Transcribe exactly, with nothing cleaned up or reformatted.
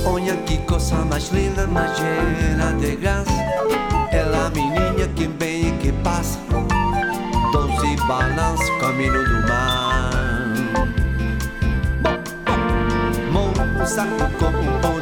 Olha que coisa mais linda, mais cheia de graça. Ela, menina, que vem e que passa, doce balança, caminho do mar. Moça com